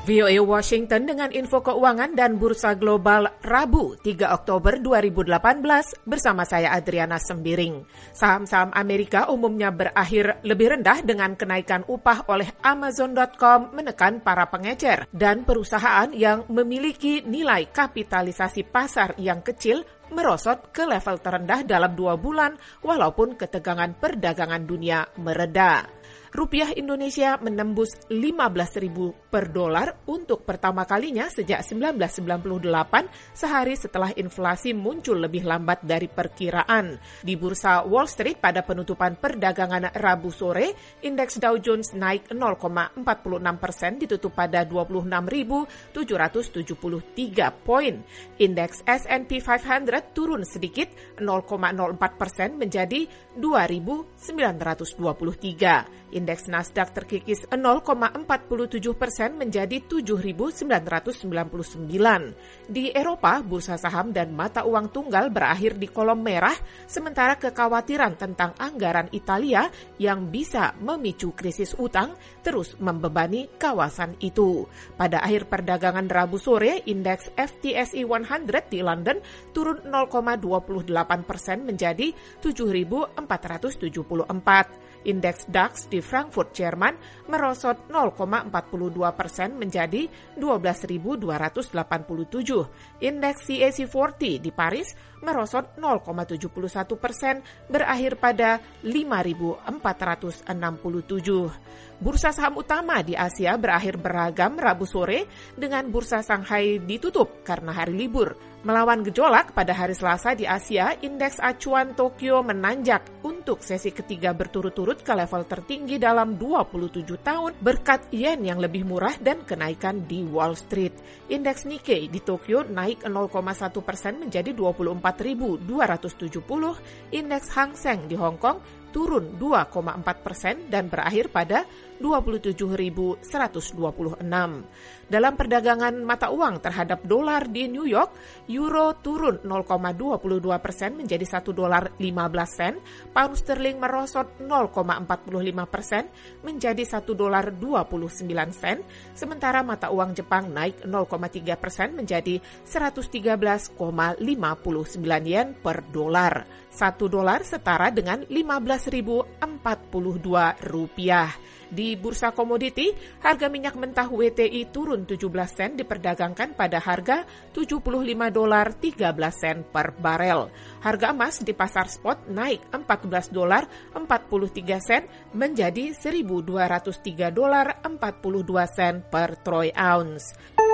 VOA Washington dengan info keuangan dan bursa global Rabu 3 Oktober 2018 bersama saya Adriana Sembiring. Saham-saham Amerika umumnya berakhir lebih rendah dengan kenaikan upah oleh Amazon.com menekan para pengecer dan perusahaan yang memiliki nilai kapitalisasi pasar yang kecil merosot ke level terendah dalam 2 bulan walaupun ketegangan perdagangan dunia mereda. Rupiah Indonesia menembus 15.000 per dolar untuk pertama kalinya sejak 1998 sehari setelah inflasi muncul lebih lambat dari perkiraan. Di bursa Wall Street pada penutupan perdagangan Rabu sore, indeks Dow Jones naik 0,46% ditutup pada 26.773 poin. Indeks S&P 500 turun sedikit 0,04% menjadi 2.923. Indeks Nasdaq terkikis 0,47% menjadi 7.999. Di Eropa, bursa saham dan mata uang tunggal berakhir di kolom merah, sementara kekhawatiran tentang anggaran Italia yang bisa memicu krisis utang terus membebani kawasan itu. Pada akhir perdagangan Rabu sore, indeks FTSE 100 di London turun 0,28% menjadi 7.474. Indeks DAX di Frankfurt, Jerman merosot 0,42% menjadi 12.287. Indeks CAC 40 di Paris merosot 0,71%, berakhir pada 5.467. Bursa saham utama di Asia berakhir beragam Rabu sore dengan bursa Shanghai ditutup karena hari libur. Melawan gejolak pada hari Selasa di Asia, indeks acuan Tokyo menanjak untuk sesi ketiga berturut-turut ke level tertinggi dalam 27 tahun berkat yen yang lebih murah dan kenaikan di Wall Street. Indeks Nikkei di Tokyo naik 0,1% menjadi 24.270. Indeks Hang Seng di Hong Kong turun 2,4% dan berakhir pada 27.126. Dalam perdagangan mata uang terhadap dolar di New York, euro turun 0,22% menjadi $1.15, pound sterling merosot 0,45% menjadi $1.29, sementara mata uang Jepang naik 0,3% menjadi 113,59 yen per dolar. $1 setara dengan 15.042 rupiah. Di bursa komoditi, harga minyak mentah WTI turun 17 sen diperdagangkan pada harga $75.13 per barel. Harga emas di pasar spot naik $14.43 menjadi $1.203.42 per troy ounce.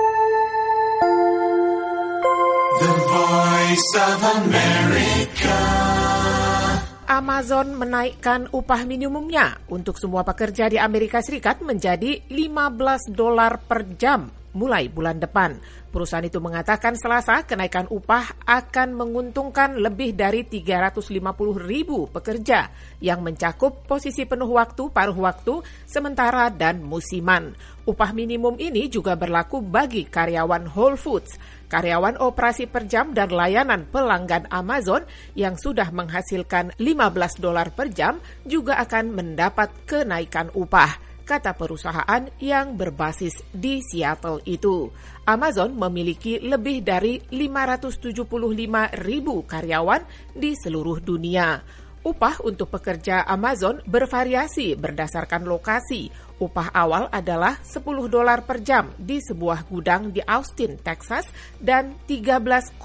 The Voice of America. Amazon menaikkan upah minimumnya untuk semua pekerja di Amerika Serikat menjadi $15 per jam mulai bulan depan. Perusahaan itu mengatakan Selasa kenaikan upah akan menguntungkan lebih dari 350.000 pekerja yang mencakup posisi penuh waktu, paruh waktu, sementara, dan musiman. Upah minimum ini juga berlaku bagi karyawan Whole Foods, karyawan operasi per jam dan layanan pelanggan Amazon yang sudah menghasilkan $15 per jam juga akan mendapat kenaikan upah, kata perusahaan yang berbasis di Seattle itu. Amazon memiliki lebih dari 575.000 karyawan di seluruh dunia. Upah untuk pekerja Amazon bervariasi berdasarkan lokasi. Upah awal adalah $10 per jam di sebuah gudang di Austin, Texas, dan $13,50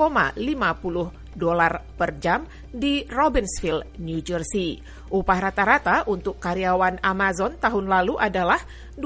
per jam di Robbinsville, New Jersey. Upah rata-rata untuk karyawan Amazon tahun lalu adalah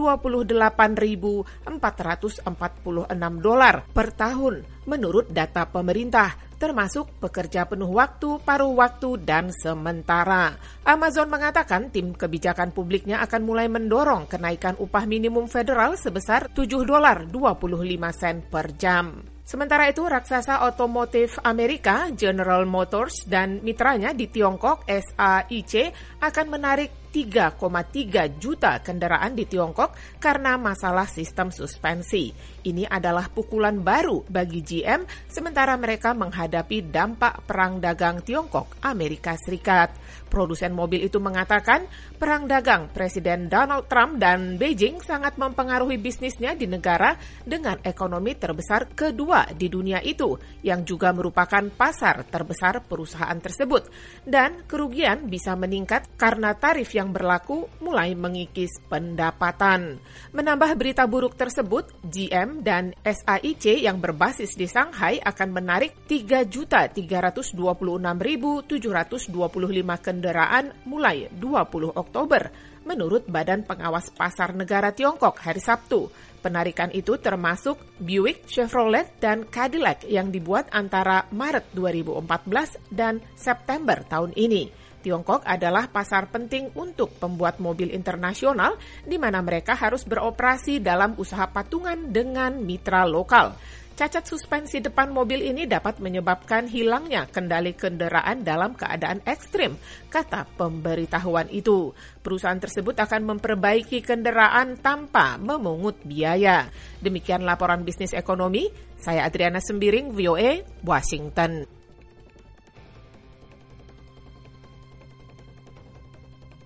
$28.446 per tahun menurut data pemerintah, termasuk pekerja penuh waktu, paruh waktu, dan sementara. Amazon mengatakan tim kebijakan publiknya akan mulai mendorong kenaikan upah minimum federal sebesar $7.25 per jam. Sementara itu, raksasa otomotif Amerika, General Motors dan mitranya di Tiongkok, SAIC, akan menarik 3,3 juta kendaraan di Tiongkok karena masalah sistem suspensi. Ini adalah pukulan baru bagi GM sementara mereka menghadapi dampak perang dagang Tiongkok-Amerika Serikat. Produsen mobil itu mengatakan perang dagang Presiden Donald Trump dan Beijing sangat mempengaruhi bisnisnya di negara dengan ekonomi terbesar kedua di dunia itu, yang juga merupakan pasar terbesar perusahaan tersebut. Dan kerugian bisa meningkat karena tarif yang berlaku mulai mengikis pendapatan. Menambah berita buruk tersebut, GM dan SAIC yang berbasis di Shanghai akan menarik 3.326.725 kendaraan mulai 20 Oktober, menurut Badan Pengawas Pasar Negara Tiongkok hari Sabtu. Penarikan itu termasuk Buick, Chevrolet, dan Cadillac yang dibuat antara Maret 2014 dan September tahun ini. Tiongkok adalah pasar penting untuk pembuat mobil internasional di mana mereka harus beroperasi dalam usaha patungan dengan mitra lokal. Cacat suspensi depan mobil ini dapat menyebabkan hilangnya kendali kendaraan dalam keadaan ekstrim, kata pemberitahuan itu. Perusahaan tersebut akan memperbaiki kendaraan tanpa memungut biaya. Demikian laporan bisnis ekonomi, saya Adriana Sembiring, VOA, Washington.